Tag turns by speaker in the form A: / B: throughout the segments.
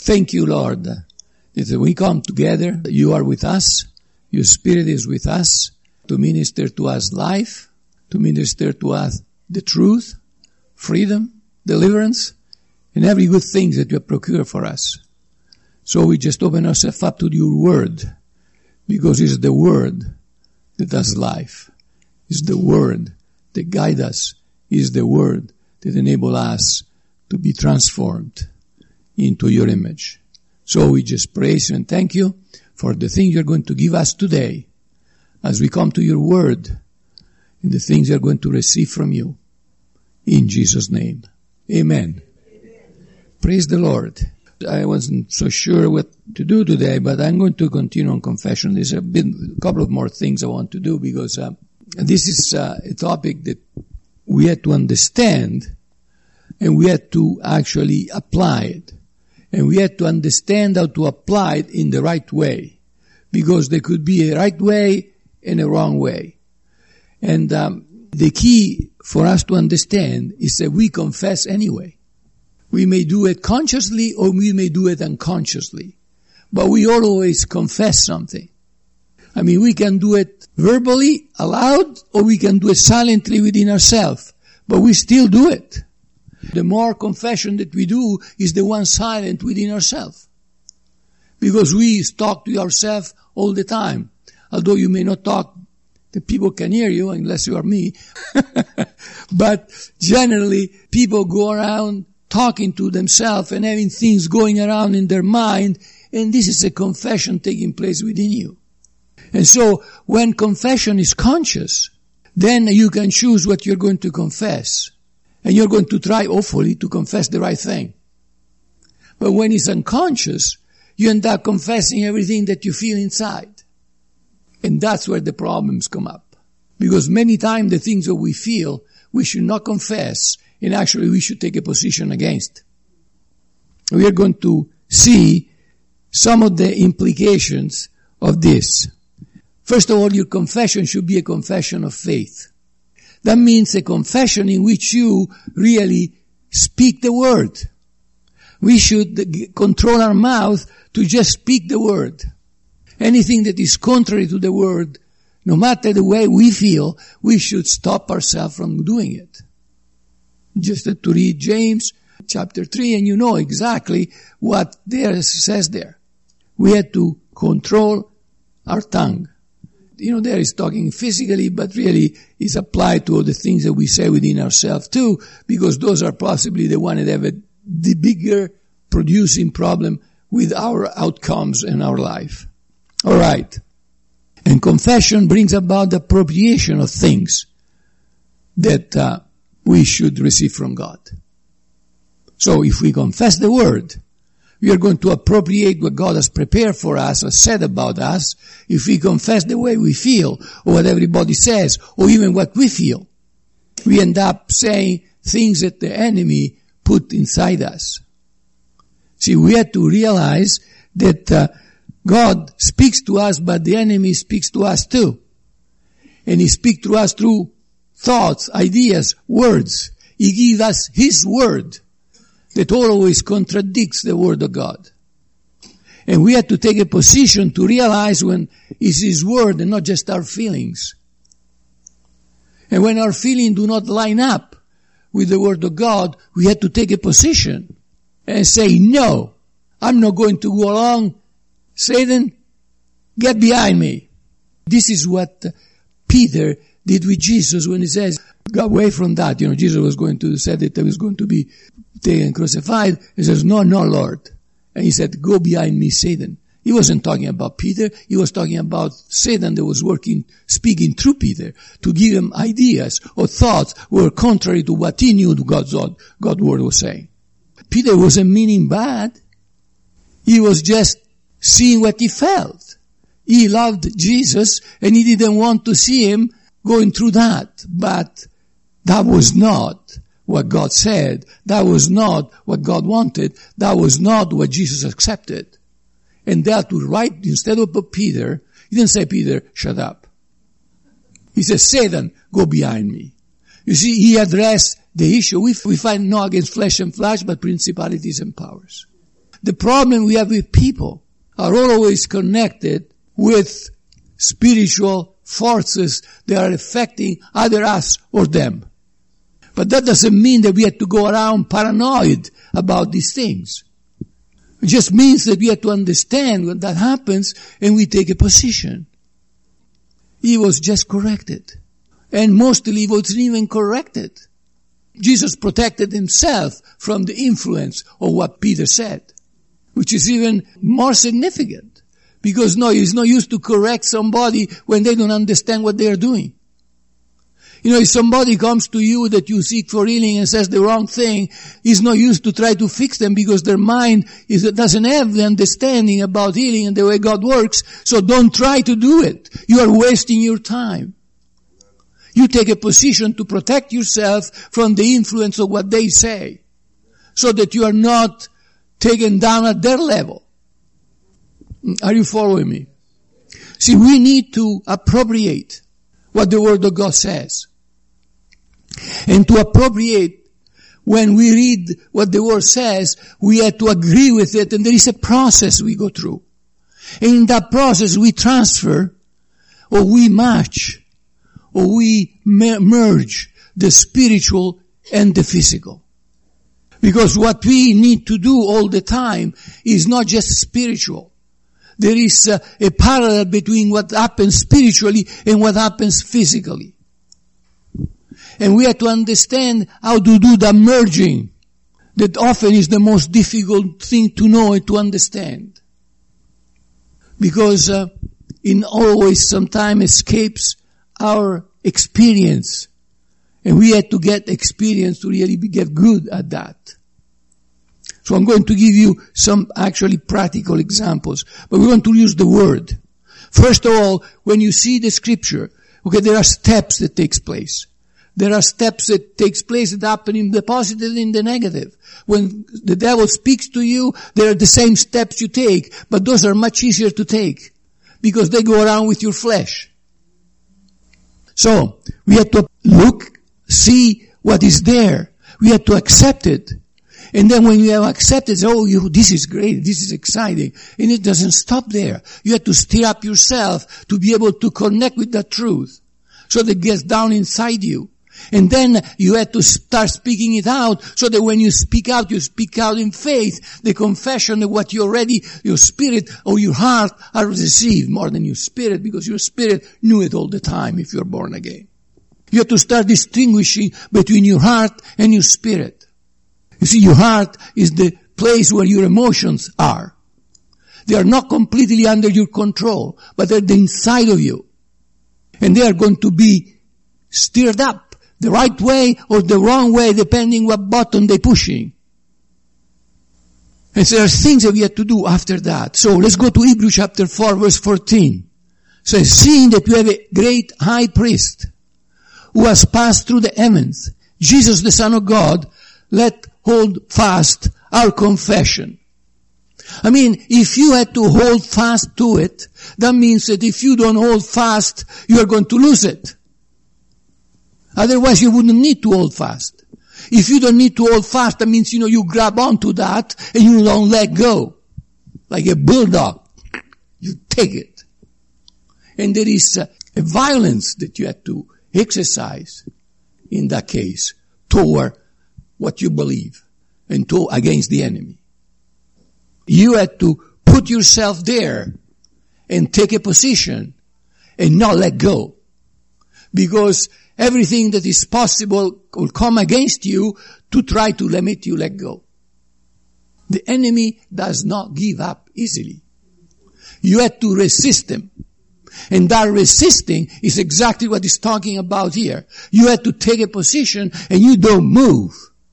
A: Thank you, Lord, that we come together. You are with us. Your Spirit is with us to minister to us life, to minister to us the truth, freedom, deliverance, and every good thing that you have procured for us. So we just open ourselves up to your word, because it's the word that does life. It's the word that guides us. It's the word that enables us to be transformed into your image. So we just praise you and thank you for the thing you're going to give us today as we come to your word and the things you're going to receive from you. In Jesus' name. Amen. Praise the Lord. I wasn't so sure what to do today, but I'm going to continue on confession. There's a couple of more things I want to do because this is a topic that we had to understand and we had to actually apply it. And we had to understand how to apply it in the right way, because there could be a right way and a wrong way. And the key for us to understand is that we confess anyway. We may do it consciously or we may do it unconsciously, but we always confess something. I mean, we can do it verbally, aloud, or we can do it silently within ourselves, but we still do it. The more confession that we do is the one silent within ourselves. Because we talk to ourselves all the time. Although you may not talk, the people can hear you unless you are me. But generally, people go around talking to themselves and having things going around in their mind, and this is a confession taking place within you. And so, when confession is conscious, then you can choose what you're going to confess. And you're going to try, hopefully, to confess the right thing. But when it's unconscious, you end up confessing everything that you feel inside. And that's where the problems come up. Because many times the things that we feel, we should not confess, and actually we should take a position against. We are going to see some of the implications of this. First of all, your confession should be a confession of faith. That means a confession in which you really speak the word. We should control our mouth to just speak the word. Anything that is contrary to the word, no matter the way we feel, we should stop ourselves from doing it. Just to read James chapter 3 and you know exactly what there says there. We had to control our tongue. You know, there is talking physically, but really is applied to all the things that we say within ourselves too, because those are possibly the one that have the bigger producing problem with our outcomes in our life. All right. And confession brings about the appropriation of things that we should receive from God. So if we confess the word, we are going to appropriate what God has prepared for us or said about us. If we confess the way we feel or what everybody says or even what we feel, we end up saying things that the enemy put inside us. See, we have to realize that God speaks to us, but the enemy speaks to us too. And he speaks to us through thoughts, ideas, words. He gives us his word that always contradicts the word of God. And we have to take a position to realize when it's his word and not just our feelings. And when our feelings do not line up with the word of God, we have to take a position and say, no, I'm not going to go along. Satan, get behind me. This is what Peter did with Jesus when he says, go away from that. You know, Jesus was going to say that he was going to be taken crucified. He says, no, Lord. And he said, go behind me, Satan. He wasn't talking about Peter. He was talking about Satan that was speaking through Peter to give him ideas or thoughts were contrary to what he knew God's word was saying. Peter wasn't meaning bad. He was just seeing what he felt. He loved Jesus and he didn't want to see him going through that. But that was not what God said. That was not what God wanted. That was not what Jesus accepted. And that was right, instead of Peter, he didn't say, Peter, shut up. He said, Satan, go behind me. You see, he addressed the issue. We fight not against flesh and flesh, but principalities and powers. The problem we have with people are always connected with spiritual forces that are affecting either us or them. But that doesn't mean that we have to go around paranoid about these things. It just means that we have to understand when that happens and we take a position. He was just corrected. And mostly he wasn't even corrected. Jesus protected himself from the influence of what Peter said, which is even more significant. Because no, he's not used to correct somebody when they don't understand what they are doing. You know, if somebody comes to you that you seek for healing and says the wrong thing, he's not used to try to fix them because their mind doesn't have the understanding about healing and the way God works. So don't try to do it. You are wasting your time. You take a position to protect yourself from the influence of what they say so that you are not taken down at their level. Are you following me? See, we need to appropriate what the Word of God says. And to appropriate, when we read what the Word says, we have to agree with it, and there is a process we go through. And in that process we transfer, or we match, or we merge the spiritual and the physical. Because what we need to do all the time is not just spiritual. There is a parallel between what happens spiritually and what happens physically. And we have to understand how to do the merging. That often is the most difficult thing to know and to understand. Because it always sometimes escapes our experience. And we have to get experience to really get good at that. So I'm going to give you some actually practical examples. But we want to use the Word. First of all, when you see the Scripture, okay, there are steps that takes place. There are steps that takes place that happen in the positive and in the negative. When the devil speaks to you, there are the same steps you take, but those are much easier to take because they go around with your flesh. So, we have to look, see what is there. We have to accept it. And then when you have accepted, this is great, this is exciting. And it doesn't stop there. You have to stir up yourself to be able to connect with that truth so that it gets down inside you. And then you have to start speaking it out so that when you speak out in faith, the confession of what you already, your spirit or your heart are received more than your spirit, because your spirit knew it all the time if you're born again. You have to start distinguishing between your heart and your spirit. You see, your heart is the place where your emotions are. They are not completely under your control, but they're the inside of you. And they are going to be stirred up the right way or the wrong way, depending what button they're pushing. And so there are things that we have to do after that. So let's go to Hebrews chapter 4, verse 14. It says, seeing that we have a great high priest who has passed through the heavens, Jesus the Son of God, let hold fast our confession. I mean, if you had to hold fast to it, that means that if you don't hold fast, you are going to lose it. Otherwise, you wouldn't need to hold fast. If you don't need to hold fast, that means, you grab onto that and you don't let go. Like a bulldog. You take it. And there is a violence that you have to exercise in that case toward what you believe and against the enemy. You have to put yourself there and take a position and not let go. Because everything that is possible will come against you to try to limit you, let go. The enemy does not give up easily. You have to resist him. And that resisting is exactly what he's talking about here. You have to take a position and you don't move.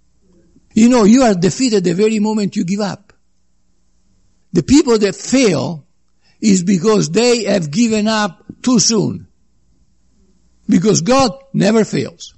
A: You are defeated the very moment you give up. The people that fail is because they have given up too soon. Because God never fails.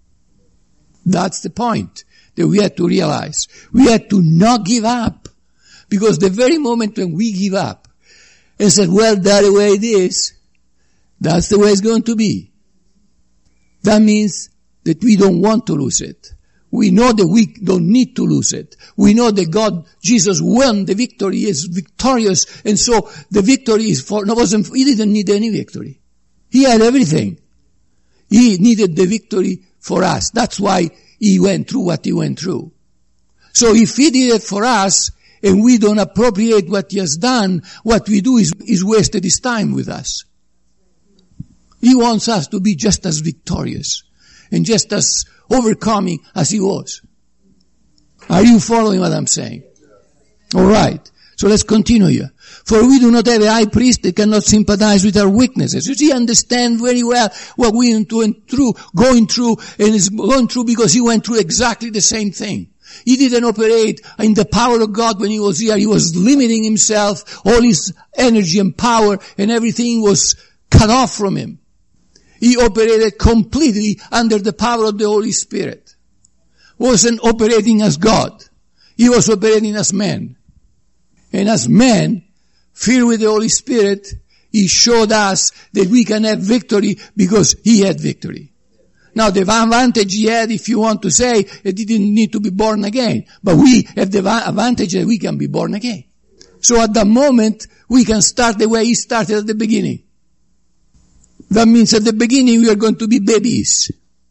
A: That's the point that we have to realize. We have to not give up. Because the very moment when we give up and say, well, that's the way it is, that's the way it's going to be. That means that we don't want to lose it. We know that we don't need to lose it. We know that Jesus won the victory, is victorious, and so the victory he didn't need any victory. He had everything. He needed the victory for us. That's why he went through what he went through. So if he did it for us, and we don't appropriate what he has done, what we do is wasted his time with us. He wants us to be just as victorious and just as overcoming as he was. Are you following what I'm saying? Alright. So let's continue here. For we do not have a high priest that cannot sympathize with our weaknesses. You see, understand very well what we went through, going through, and is going through because he went through exactly the same thing. He didn't operate in the power of God when he was here. He was limiting himself. All his energy and power and everything was cut off from him. He operated completely under the power of the Holy Spirit. Wasn't operating as God. He was operating as man. And as man, filled with the Holy Spirit, he showed us that we can have victory because he had victory. Now the advantage he had, if you want to say, he didn't need to be born again. But we have the advantage that we can be born again. So at that moment, we can start the way he started at the beginning. That means at the beginning we are going to be babies.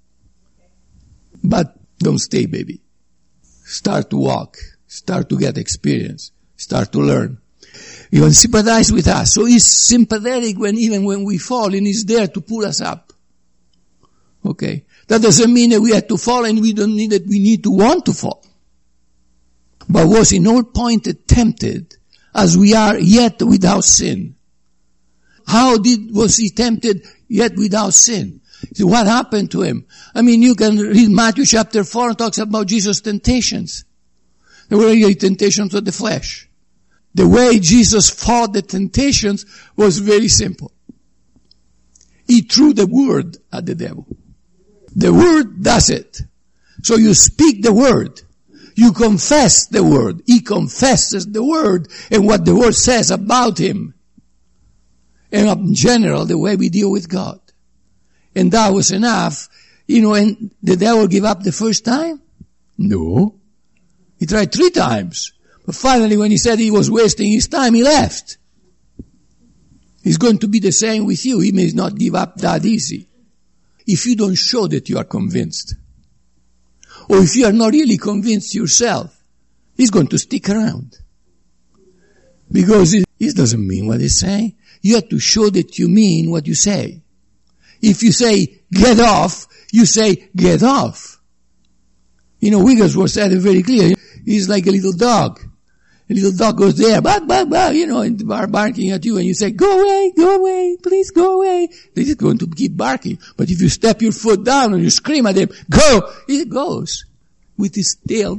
A: But don't stay baby. Start to walk. Start to get experience. Start to learn. He will sympathize with us. So he's sympathetic even when we fall, and he's there to pull us up. Okay. That doesn't mean that we have to fall and we need to want to fall. But was in all point tempted as we are, yet without sin. How was he tempted yet without sin? So what happened to him? I mean, you can read Matthew chapter 4 and talks about Jesus' temptations. There were really temptations of the flesh. The way Jesus fought the temptations was very simple. He threw the word at the devil. The word does it. So you speak the word. You confess the word. He confesses the word and what the word says about him. And in general, the way we deal with God. And that was enough. And the devil gave up the first time? No. He tried 3 times. But finally, when he said he was wasting his time, he left. He's going to be the same with you. He may not give up that easy. If you don't show that you are convinced, or if you are not really convinced yourself, he's going to stick around. Because it doesn't mean what he's saying. You have to show that you mean what you say. If you say, get off, you say, get off. Wigglesworth said it very clear. He's like a little dog. A little dog goes there, bark, bark, bark, and barking at you, and you say, go away, please go away. They're just going to keep barking. But if you step your foot down and you scream at him, go, he goes. With his tail,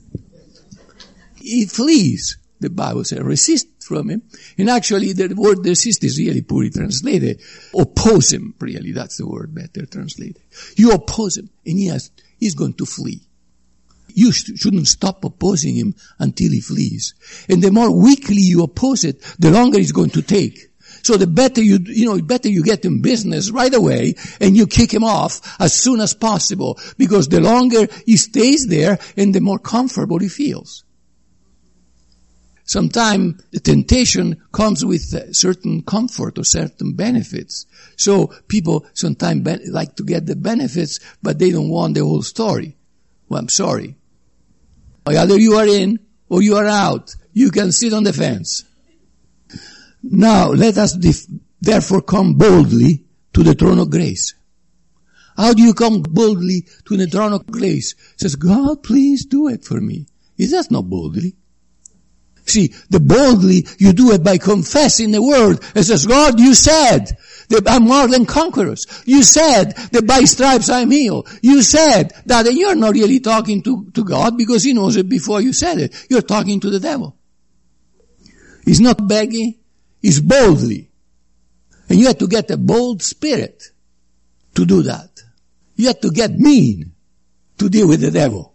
A: he flees. The Bible says, resist from him. And actually, the word resist is really poorly translated. Oppose him, really, that's the word better translated. You oppose him, and he's going to flee. You shouldn't stop opposing him until he flees. And the more weakly you oppose it, the longer it's going to take. So the better better you get in business right away and you kick him off as soon as possible, because the longer he stays there and the more comfortable he feels. Sometimes the temptation comes with certain comfort or certain benefits. So people sometimes like to get the benefits, but they don't want the whole story. Well, I'm sorry. Either you are in or you are out. You can sit on the fence. Now, let us therefore come boldly to the throne of grace. How do you come boldly to the throne of grace? It says, God, please do it for me. Is that not boldly? See, the boldly, you do it by confessing the word. It says, God, you said that I'm more than conquerors. You said that by stripes I'm healed. You said that, and you're not really talking to God because he knows it before you said it. You're talking to the devil. He's not begging, he's boldly. And you have to get a bold spirit to do that. You have to get mean to deal with the devil.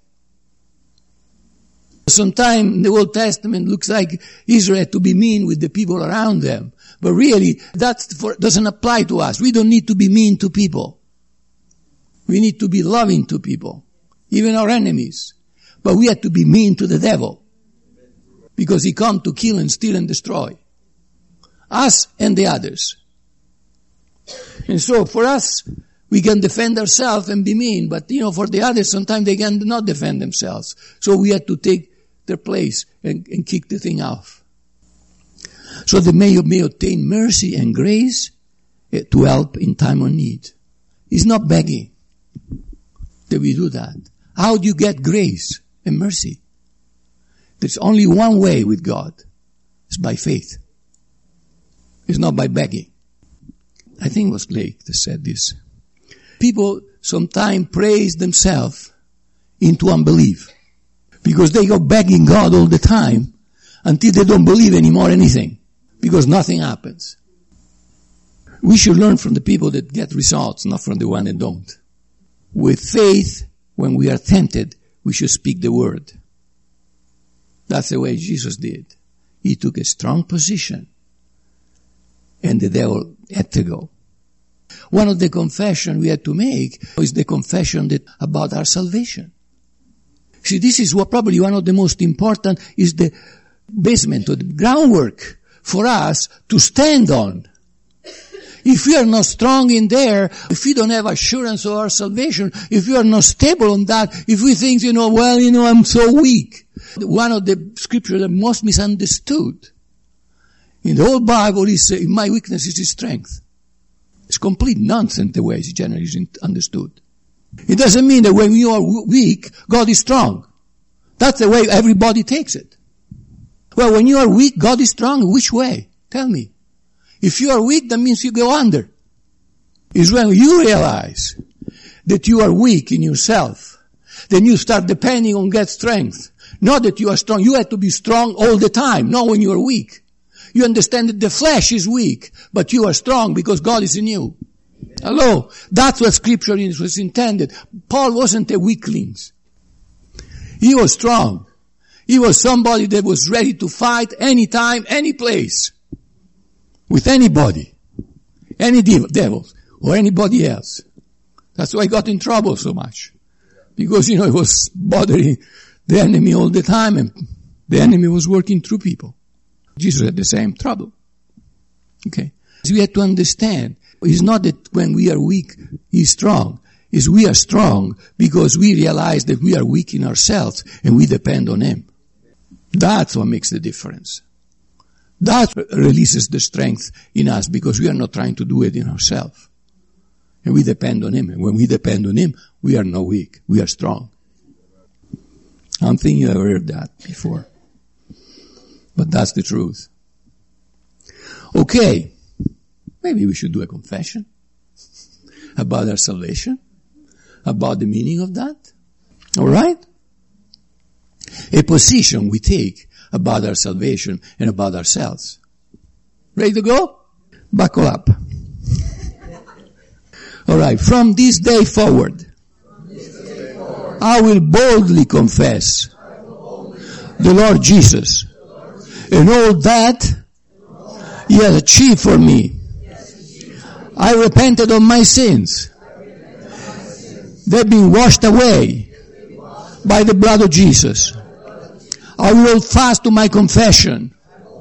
A: Sometimes in the Old Testament looks like Israel had to be mean with the people around them. But really, that doesn't apply to us. We don't need to be mean to people. We need to be loving to people. even our enemies. But we have to be mean to the devil, because he comes to kill and steal and destroy us and the others. And so for us, we can defend ourselves and be mean, but for the others, sometimes they cannot defend themselves. So we have to take their place and kick the thing off. So that you may obtain mercy and grace to help in time of need. It's not begging that we do that. How do you get grace and mercy? There's only one way with God. It's by faith. It's not by begging. I think it was Blake that said this. People sometimes praise themselves into unbelief because they go begging God all the time until they don't believe anymore anything, because nothing happens. We should learn from the people that get results, not from the one that don't. With faith, when we are tempted, we should speak the word. That's the way Jesus did. He took a strong position, and the devil had to go. One of the confessions we had to make is the confession about our salvation. See, this is probably one of the most important, is the basement or the groundwork for us to stand on. If we are not strong in there, if we don't have assurance of our salvation, if we are not stable on that, if we think, I'm so weak. One of the scriptures that most misunderstood in the whole Bible is, my weakness is his strength. It's complete nonsense the way it's generally understood. It doesn't mean that when you are weak, God is strong. That's the way everybody takes it. Well, when you are weak, God is strong. Which way? Tell me. If you are weak, that means you go under. It's when you realize that you are weak in yourself, then you start depending on God's strength. Not that you are strong. You have to be strong all the time, not when you are weak. You understand that the flesh is weak, but you are strong because God is in you. Hello? That's what scripture was intended. Paul wasn't a weakling. He was strong. He was somebody that was ready to fight anytime, any place. With anybody. Any devil. Or anybody else. That's why he got in trouble so much. Because, he was bothering the enemy all the time, and the enemy was working through people. Jesus had the same trouble. Okay. So we have to understand, it's not that when we are weak, he's strong. It's we are strong because we realize that we are weak in ourselves and we depend on him. That's what makes the difference. That releases the strength in us because we are not trying to do it in ourselves. And we depend on him. And when we depend on him, we are not weak. We are strong. I don't think you ever heard that before. But that's the truth. Okay. Maybe we should do a confession about our salvation, about the meaning of that. All right? A position we take about our salvation and about ourselves. Ready to go? Buckle up. All right. From this day forward, I will boldly confess the Lord Jesus and all that he has achieved for me. I repented of my sins. They've been washed away by the blood of Jesus. I will hold fast to my confession.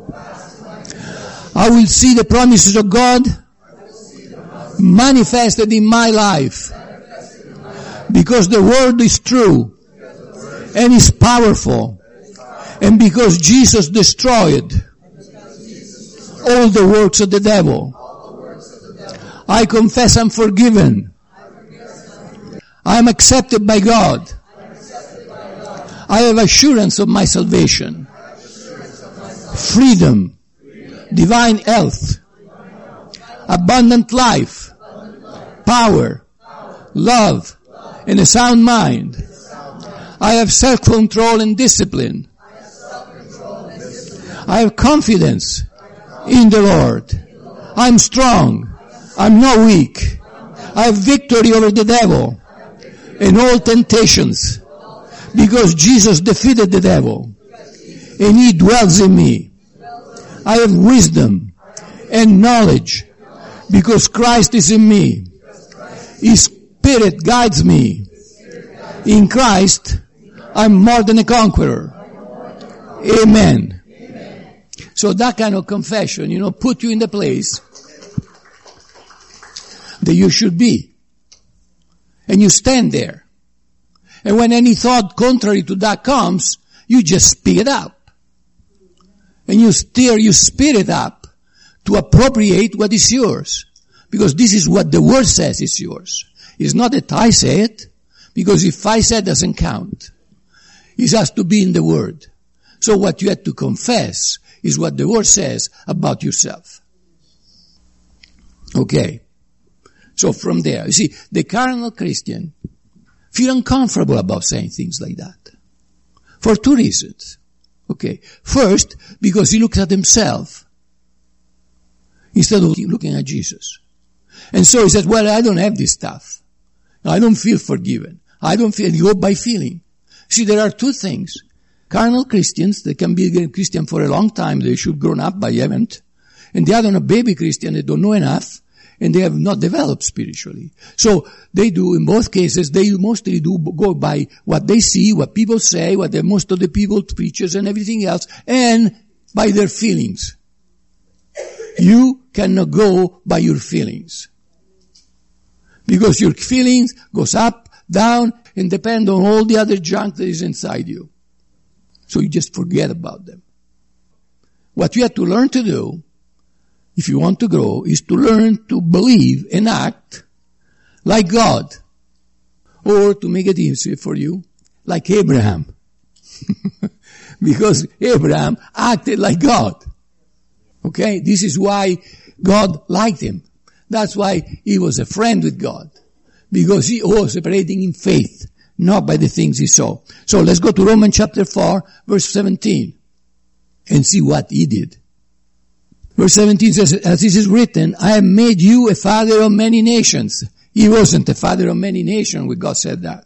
A: I will see the promises of God manifested in my life. Because the word is true and is powerful. And because Jesus destroyed all the works of the devil. I confess I'm forgiven. I am accepted by God. I have assurance of my salvation. Freedom. Divine health. Abundant life. Power. Love. And a sound mind. I have self-control and discipline. I have confidence in the Lord. I'm strong. I'm not weak. I have victory over the devil and all temptations because Jesus defeated the devil and he dwells in me. I have wisdom and knowledge because Christ is in me. His Spirit guides me. In Christ, I'm more than a conqueror. Amen. So that kind of confession, put you in the place that you should be. And you stand there. And when any thought contrary to that comes, you just speak it up. And you speed it up to appropriate what is yours. Because this is what the Word says is yours. It's not that I say it, because if I say it doesn't count. It has to be in the Word. So what you have to confess is what the Word says about yourself. Okay. So from there, you see, the carnal Christian feel uncomfortable about saying things like that. For two reasons. Okay. First, because he looks at himself instead of looking at Jesus. And so he says, well, I don't have this stuff. I don't feel forgiven. I don't feel, you go by feeling. See, there are two things. Carnal Christians, they can be a Christian for a long time, they should grown up, but haven't. And the other one, a baby Christian, they don't know enough, and they have not developed spiritually. So they do, in both cases, they mostly do go by what they see, what people say, what most of the people, preachers and everything else, and by their feelings. You cannot go by your feelings. Because your feelings goes up, down, and depend on all the other junk that is inside you. So you just forget about them. What you have to learn to do, if you want to grow, is to learn to believe and act like God. Or, to make it easier for you, like Abraham. Because Abraham acted like God. Okay? This is why God liked him. That's why he was a friend with God. Because he was operating in faith, not by the things he saw. So let's go to Romans chapter 4, verse 17, and see what he did. Verse 17 says, as it is written, I have made you a father of many nations. He wasn't a father of many nations when God said that.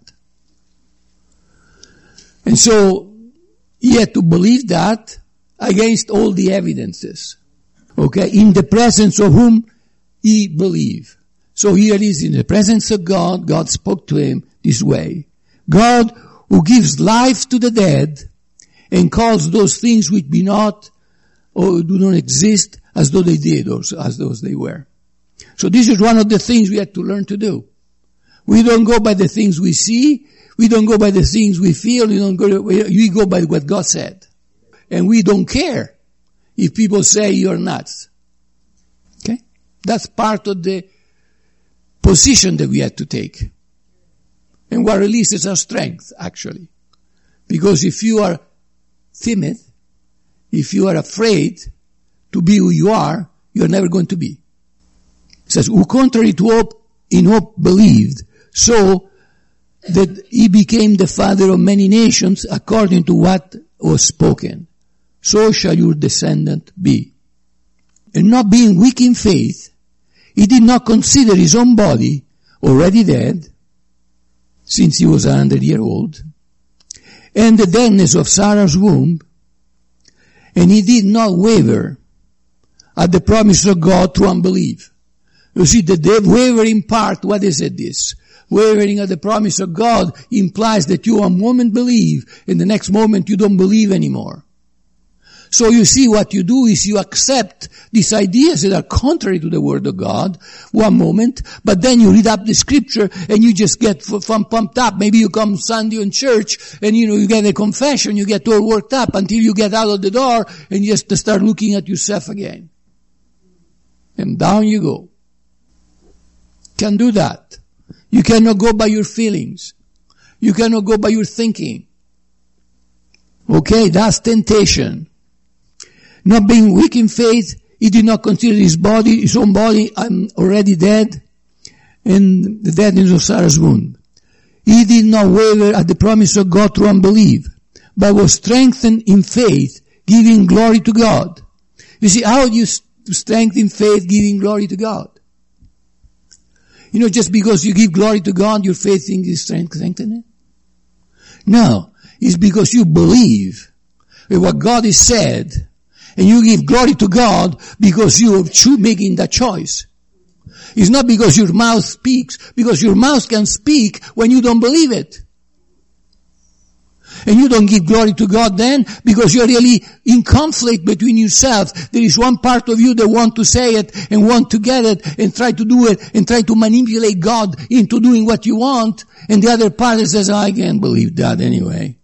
A: And so, he had to believe that against all the evidences. Okay? In the presence of whom he believed. So here he is in the presence of God. God spoke to him this way. God who gives life to the dead and calls those things which be not or do not exist as though they did or as though they were. So this is one of the things we have to learn to do. We don't go by the things we see. We don't go by the things we feel. We go by what God said. And we don't care if people say you're nuts. Okay? That's part of the position that we have to take. And what releases our strength, actually. Because if you are timid, if you are afraid to be who you are never going to be. It says, who contrary to hope, in hope believed, so that he became the father of many nations according to what was spoken. So shall your descendant be. And not being weak in faith, he did not consider his own body already dead, since he was 100 years old, and the deadness of Sarah's womb, and he did not waver at the promise of God through unbelief. You see, the wavering part, what is it this? Wavering at the promise of God implies that you one moment believe, and the next moment you don't believe anymore. So you see, what you do is you accept these ideas that are contrary to the Word of God one moment, but then you read up the Scripture and you just get pumped up. Maybe you come Sunday in church and you get a confession, you get all worked up until you get out of the door and you just start looking at yourself again. And down you go. Can't do that. You cannot go by your feelings. You cannot go by your thinking. Okay, that's temptation. Not being weak in faith, he did not consider his own body already dead, and the deadness of Sarah's womb. He did not waver at the promise of God through unbelief, but was strengthened in faith, giving glory to God. You see, how do you strengthen faith, giving glory to God? Just because you give glory to God, your faith thing is strengthened? No, it's because you believe in what God has said, and you give glory to God because you are making that choice. It's not because your mouth speaks, because your mouth can speak when you don't believe it. And you don't give glory to God then because you're really in conflict between yourself. There is one part of you that want to say it and want to get it and try to do it and try to manipulate God into doing what you want. And the other part that says, I can't believe that anyway.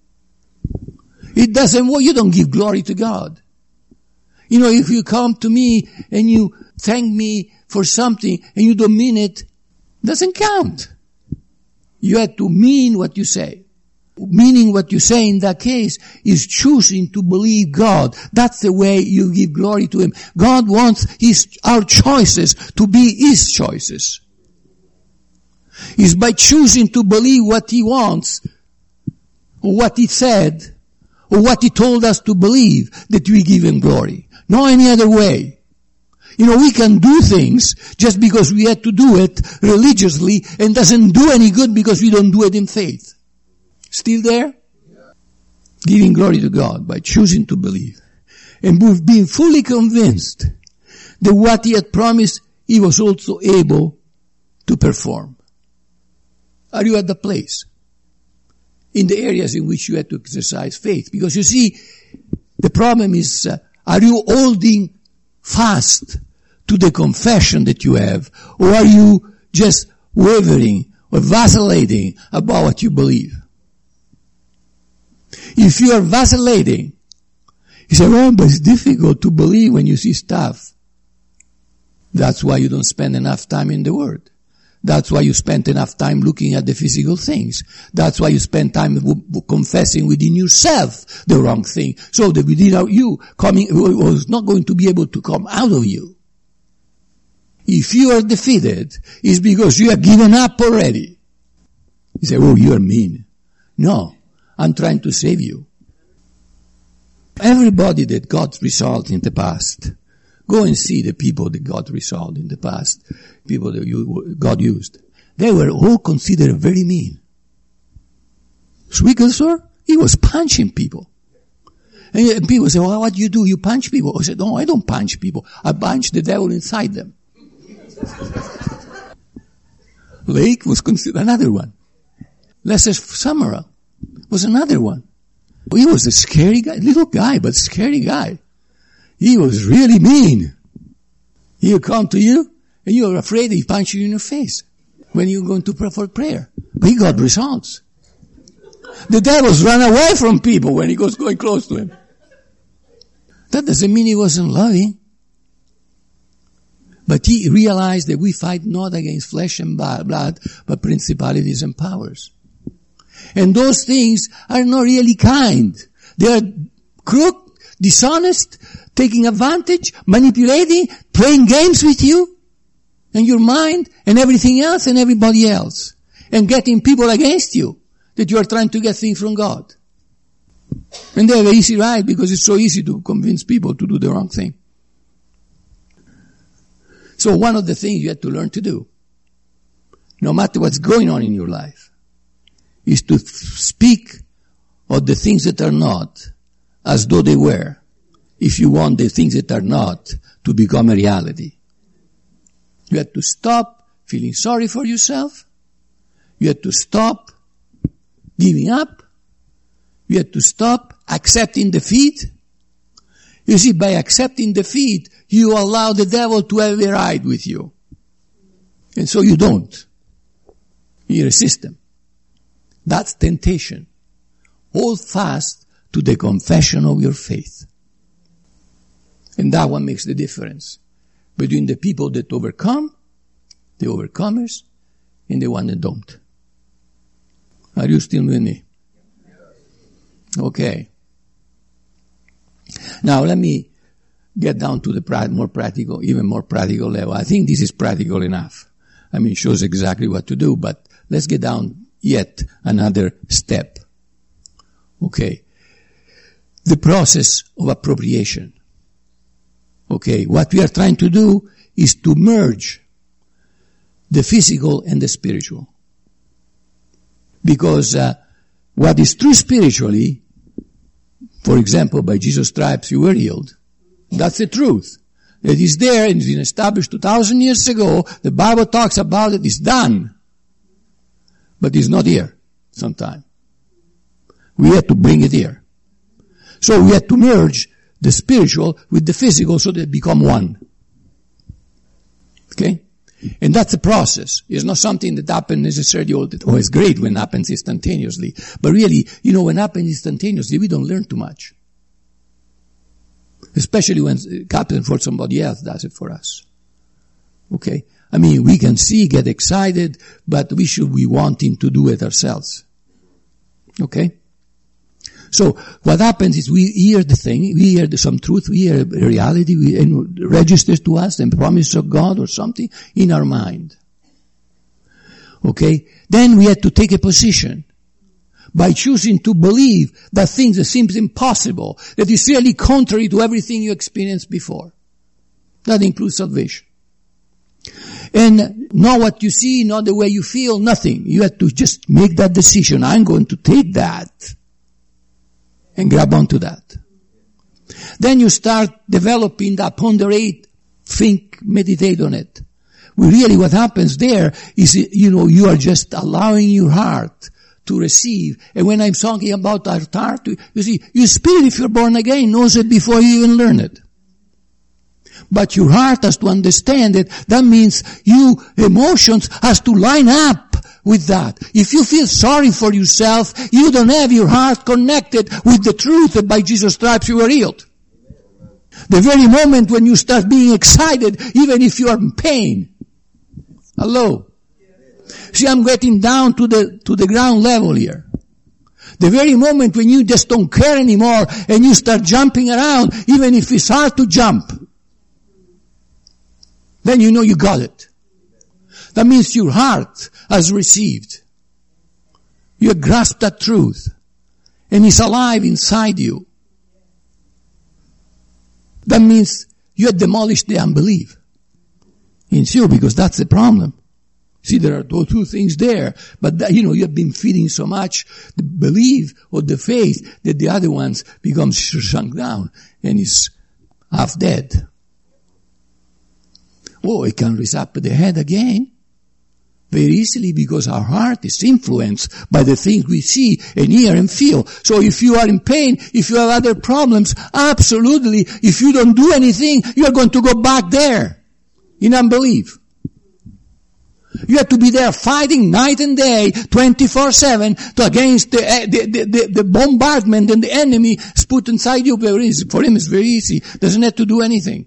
A: It doesn't work. You don't give glory to God. You know, if you come to me and you thank me for something and you don't mean it, doesn't count. You have to mean what you say. Meaning what you say in that case is choosing to believe God. That's the way you give glory to Him. God wants our choices to be His choices. It's by choosing to believe what He wants, or what He said, or what He told us to believe, that we give Him glory. No any other way. You know, we can do things just because we had to do it religiously and doesn't do any good because we don't do it in faith. Still there? Yeah. Giving glory to God by choosing to believe and being fully convinced that what He had promised He was also able to perform. Are you at the place? In the areas in which you have to exercise faith. Because you see, the problem is, are you holding fast to the confession that you have, or are you just wavering or vacillating about what you believe? If you are vacillating, you say, well, but it's difficult to believe when you see stuff. That's why you don't spend enough time in the Word. That's why you spend enough time looking at the physical things. That's why you spend time confessing within yourself the wrong thing. So that within you was not going to be able to come out of you. If you are defeated, it's because you have given up already. You say, oh, you are mean. No, I'm trying to save you. Everybody that got result in the past, go and see the people that got result in the past, people that God used. They were all considered very mean. Swigglesworth, he was punching people. And people say, well, what do? You punch people? I said, no, I don't punch people. I punch the devil inside them. Lake was considered another one. Lester Summerall was another one. He was a scary guy, little guy, but scary guy. He was really mean. He'll come to you, and you're afraid he punch you in your face when you're going to pray for prayer. But he got results. The devils run away from people when he goes going close to him. That doesn't mean he wasn't loving. But he realized that we fight not against flesh and blood, but principalities and powers. And those things are not really kind. They are crooked, dishonest, taking advantage, manipulating, playing games with you and your mind and everything else and everybody else. And getting people against you that you are trying to get things from God. And they have an easy ride because it's so easy to convince people to do the wrong thing. So one of the things you have to learn to do, no matter what's going on in your life, is to speak of the things that are not as though they were, if you want the things that are not to become a reality. You have to stop feeling sorry for yourself. You have to stop giving up. You have to stop accepting defeat. You see, by accepting defeat, you allow the devil to have a ride with you. And so you don't. You resist him. That's temptation. Hold fast to the confession of your faith. And that one makes the difference between the people that overcome, the overcomers, and the one that don't. Are you still with me? Okay. Now let me get down to the more practical, even more practical level. I think this is practical enough. I mean, it shows exactly what to do, but let's get down yet another step. Okay. The process of appropriation. Okay. What we are trying to do is to merge the physical and the spiritual. Because what is true spiritually, for example, by Jesus' stripes you were healed. That's the truth. It is there and it's been established 2,000 years ago. The Bible talks about it. It's done. But it's not here sometime. We had to bring it here. So we had to merge the spiritual with the physical so they become one. Okay? And that's a process. It's not something that happens necessarily all the time. Oh, it's great when it happens instantaneously. But really, when it happens instantaneously, we don't learn too much. Especially when it happens for somebody else does it for us. Okay? I mean, we can see, get excited, but we should be wanting to do it ourselves. Okay? So, what happens is we hear the thing, we hear some truth, we hear reality, and registers to us the promise of God or something in our mind. Okay? Then we have to take a position by choosing to believe that things that seems impossible, that is really contrary to everything you experienced before. That includes salvation. And not what you see, not the way you feel, nothing. You have to just make that decision. I'm going to take that and grab onto that. Then you start developing that, ponderate, think, meditate on it. Really what happens there is, you are just allowing your heart to receive. And when I'm talking about our heart, you see, your spirit, if you're born again, knows it before you even learn it. But your heart has to understand it. That means you emotions has to line up with that. If you feel sorry for yourself, you don't have your heart connected with the truth that by Jesus' stripes you were healed. The very moment when you start being excited, even if you are in pain. Hello? See, I'm getting down to the ground level here. The very moment when you just don't care anymore and you start jumping around, even if it's hard to jump, then you know you got it. That means your heart has received. You have grasped that truth. And it's alive inside you. That means you have demolished the unbelief in you, because that's the problem. See, there are those two things there, but you have been feeding so much the belief or the faith that the other ones become shrunk down and is half dead. Oh, it can raise up the head again very easily, because our heart is influenced by the things we see and hear and feel. So if you are in pain, if you have other problems, absolutely, if you don't do anything, you are going to go back there in unbelief. You have to be there fighting night and day, 24/7, against the bombardment and the enemy is put inside you. For him it's very easy. Doesn't have to do anything.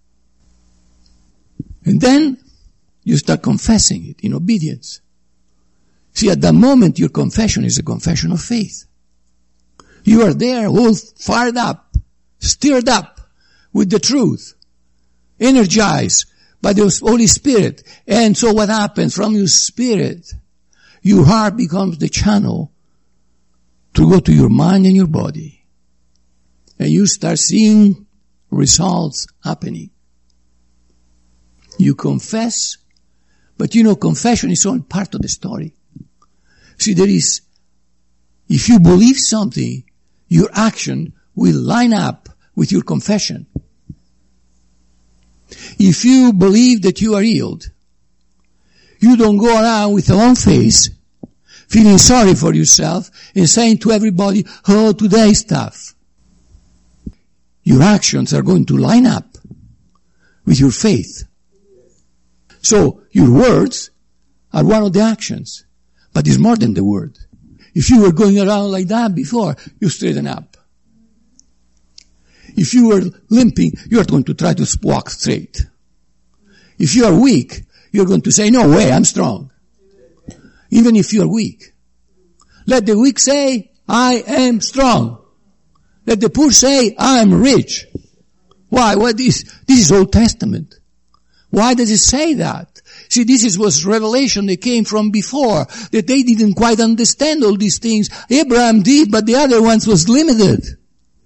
A: And then you start confessing it in obedience. See, at that moment your confession is a confession of faith. You are there all fired up, stirred up with the truth, energized by the Holy Spirit. And so what happens? From your spirit, your heart becomes the channel to go to your mind and your body. And you start seeing results happening. You confess, but confession is only part of the story. See, if you believe something, your action will line up with your confession. If you believe that you are healed, you don't go around with a long face, feeling sorry for yourself and saying to everybody, oh, today's tough. Your actions are going to line up with your faith. So, your words are one of the actions, but it's more than the word. If you were going around like that before, you straighten up. If you were limping, you are going to try to walk straight. If you are weak, you are going to say, no way, I'm strong. Even if you are weak. Let the weak say, I am strong. Let the poor say, I am rich. Why? This is Old Testament. Why does it say that? See, was revelation that came from before, that they didn't quite understand all these things. Abraham did, but the other ones was limited.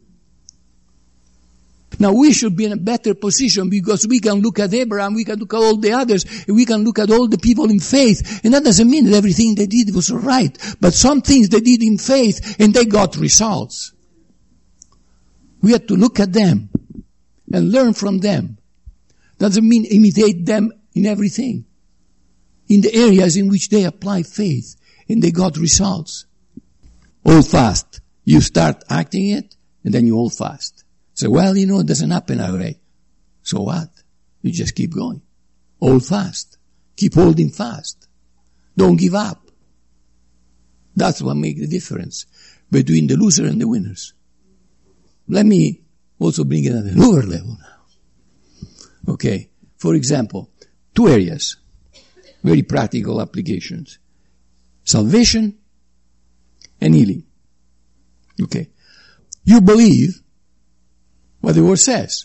A: Now we should be in a better position, because we can look at Abraham, we can look at all the others, and we can look at all the people in faith. And that doesn't mean that everything they did was right. But some things they did in faith, and they got results. We have to look at them and learn from them. Doesn't mean imitate them in everything. In the areas in which they apply faith and they got results. Hold fast You start acting it, and then you hold fast. Say, well, it doesn't happen that way. So what? You just keep going. Hold fast. Keep holding fast. Don't give up. That's what makes the difference between the loser and the winners. Let me also bring it at a lower level now. Okay. For example, 2 areas. Very practical applications. Salvation and healing. Okay. You believe what the word says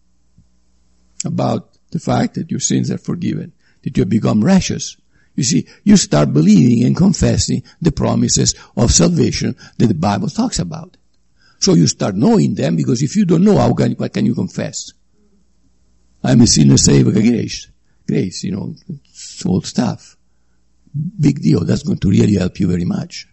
A: about the fact that your sins are forgiven, that you have become righteous. You see, you start believing and confessing the promises of salvation that the Bible talks about. So you start knowing them, because if you don't know, what can you confess? I'm a sinner saved by grace. Grace, it's old stuff. Big deal. That's going to really help you very much.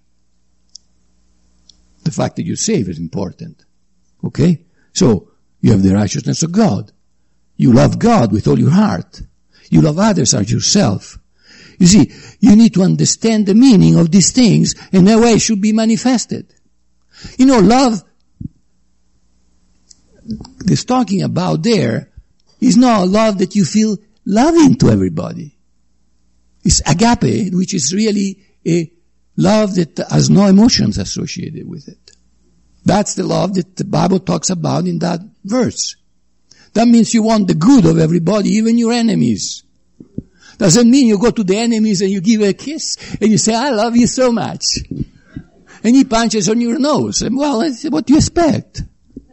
A: The fact that you're saved is important. Okay? So, you have the righteousness of God. You love God with all your heart. You love others as yourself. You see, you need to understand the meaning of these things, and that way it should be manifested. Love, this talking about there, is not a love that you feel loving to everybody. It's agape, which is really a love that has no emotions associated with it. That's the love that the Bible talks about in that verse. That means you want the good of everybody, even your enemies. Doesn't mean you go to the enemies and you give a kiss and you say, I love you so much. And he punches on your nose. And well, that's what you expect.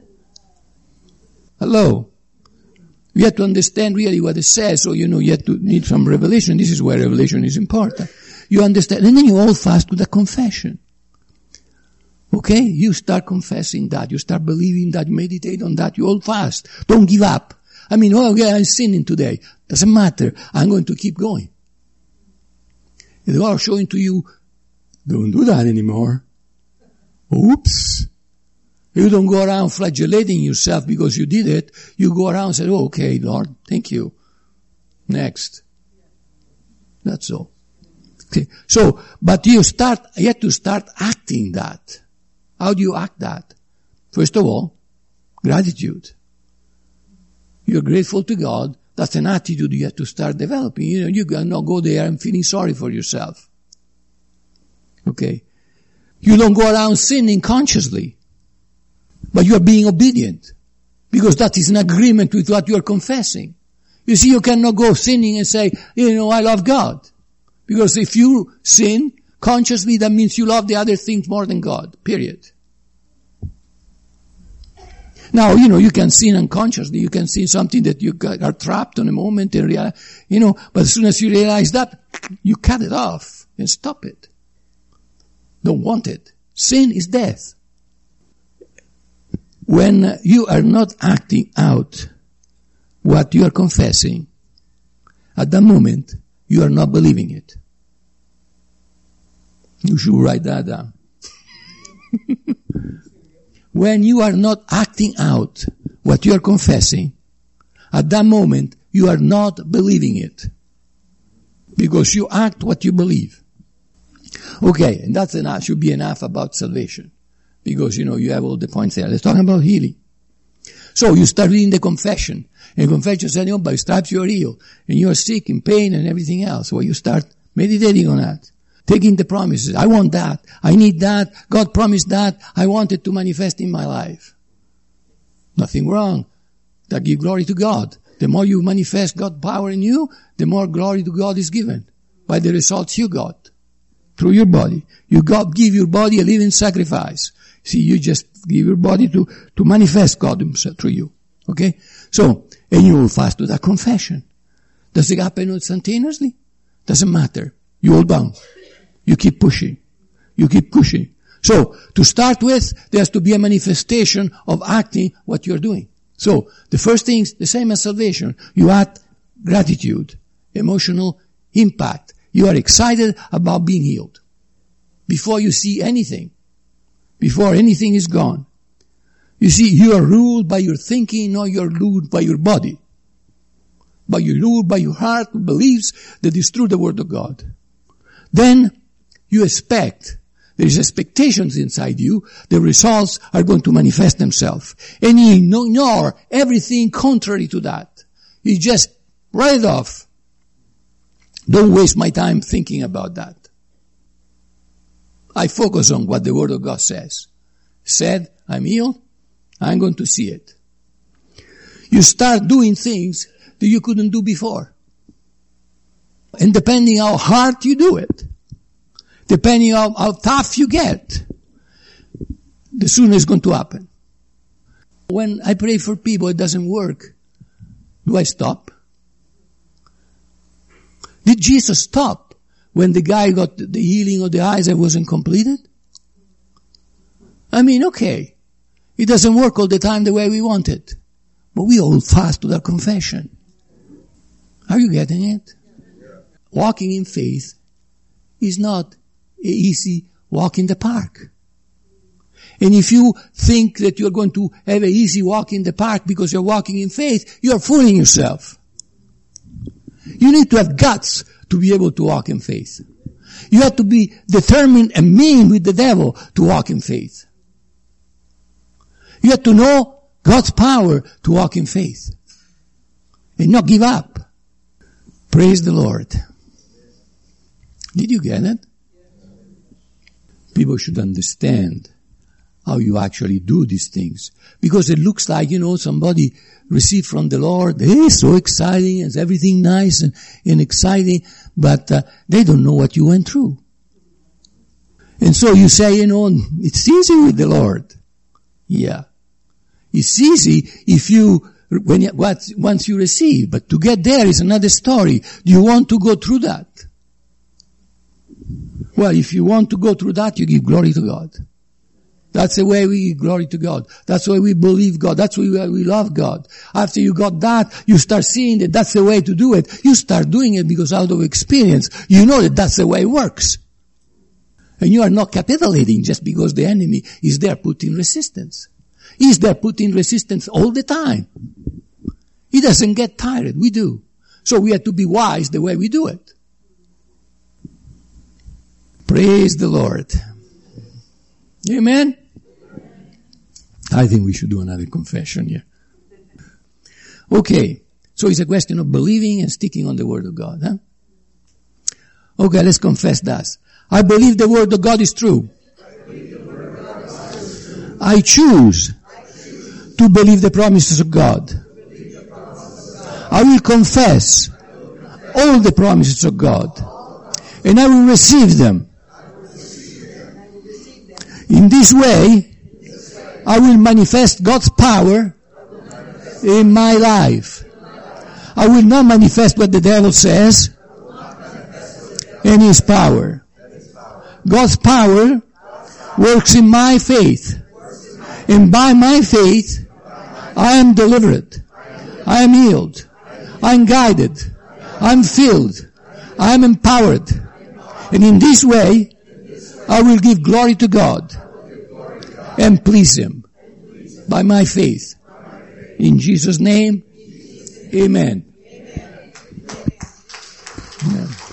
A: Hello. You have to understand really what it says, so you have to need some revelation. This is where revelation is important. You understand, and then you hold fast to the confession. Okay? You start confessing that. You start believing that. You meditate on that. You hold fast. Don't give up. I'm sinning today. Doesn't matter. I'm going to keep going. And the Lord showing to you, don't do that anymore. Oops. You don't go around flagellating yourself because you did it. You go around and say, oh, okay, Lord, thank you. Next. That's all. Okay. So, but you have to start acting that. How do you act that? First of all, gratitude. You're grateful to God. That's an attitude you have to start developing. You cannot go there and feeling sorry for yourself. Okay. You don't go around sinning consciously. But you are being obedient. Because that is an agreement with what you are confessing. You see, you cannot go sinning and say, I love God. Because if you sin consciously, that means you love the other things more than God. Period. Now, you can sin unconsciously. You can sin something that you are trapped on a moment and realize, but as soon as you realize that, you cut it off and stop it. Don't want it. Sin is death. When you are not acting out what you are confessing, at that moment, you are not believing it. You should write that down. When you are not acting out what you are confessing, at that moment, you are not believing it. Because you act what you believe. Okay, and that's enough, should be enough about salvation. Because, you have all the points there. Let's talk about healing. So you start reading the confession. And confession says, by stripes you are healed. And you are sick, in pain, and everything else. Well, you start meditating on that. Taking the promises. I want that. I need that. God promised that. I want it to manifest in my life. Nothing wrong. That give glory to God. The more you manifest God's power in you, the more glory to God is given. By the results you got. Through your body. Give your body a living sacrifice. See, you just give your body to manifest God himself through you. Okay? So, and you will fast to that confession. Does it happen instantaneously? Doesn't matter. You hold on. You keep pushing. You keep pushing. So, to start with, there has to be a manifestation of acting what you're doing. So, the first thing is the same as salvation. You add gratitude, emotional impact. You are excited about being healed. Before you see anything. Before anything is gone. You see, you are ruled by your thinking, not you're ruled by your body. But you're ruled by your heart, who believes that is through the Word of God. Then, you expect there is expectations inside you, the results are going to manifest themselves. And you ignore everything contrary to that. You just write it off. Don't waste my time thinking about that. I focus on what the Word of God says. Said, I'm healed, I'm going to see it. You start doing things that you couldn't do before. And depending how hard you do it, depending on how tough you get, the sooner it's going to happen. When I pray for people, it doesn't work. Do I stop? Did Jesus stop when the guy got the healing of the eyes that wasn't completed? I mean, okay, it doesn't work all the time the way we want it. But we hold fast to that confession. Are you getting it? Walking in faith is not an easy walk in the park. And if you think that you're going to have an easy walk in the park because you're walking in faith, you're fooling yourself. You need to have guts to be able to walk in faith. You have to be determined and mean with the devil to walk in faith. You have to know God's power to walk in faith and not give up. Praise the Lord. Did you get it? People should understand how you actually do these things. Because it looks like, somebody received from the Lord. Hey, so exciting. It's everything nice and exciting. But they don't know what you went through. And so you say, it's easy with the Lord. Yeah. It's easy once you receive. But to get there is another story. Do you want to go through that? Well, if you want to go through that, you give glory to God. That's the way we give glory to God. That's the way we believe God. That's the way we love God. After you got that, you start seeing that that's the way to do it. You start doing it because out of experience, you know that that's the way it works. And you are not capitulating just because the enemy is there putting resistance. He's there putting resistance all the time. He doesn't get tired. We do. So we have to be wise the way we do it. Praise the Lord. Amen? I think we should do another confession here. Okay. So it's a question of believing and sticking on the Word of God. Huh? Okay, let's confess that. I believe the Word of God is true. I choose to believe the promises of God. I will confess all the promises of God. And I will receive them. In this way, I will manifest God's power in my life. I will not manifest what the devil says and his power. God's power works in my faith. And by my faith, I am delivered. I am healed. I am guided. I am filled. I am empowered. And in this way, I will give glory to God and please Him by my faith. In Jesus' name, amen. Amen.